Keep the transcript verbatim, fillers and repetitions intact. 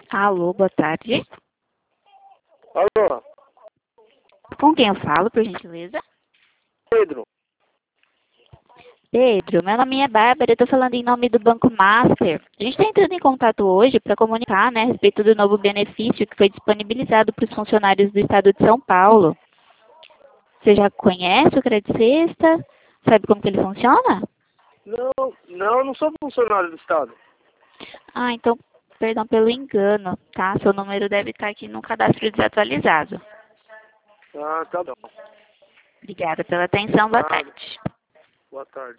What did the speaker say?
Alô, boa tarde. Alô, Com quem eu falo, por gentileza? Pedro. Pedro, meu nome é Bárbara, eu estou falando em nome do Banco Master. A gente está entrando em contato hoje para comunicar, né, a respeito do novo benefício que foi disponibilizado para os funcionários do estado de São Paulo. Você já conhece o Crédito Sexta? Sabe como que ele funciona? Não, não, eu não sou funcionário do Estado. Ah, então, perdão pelo engano, tá? Seu número deve estar aqui no cadastro desatualizado. Ah, tá bom. Obrigada pela atenção, boa Ah, tarde. boa tarde.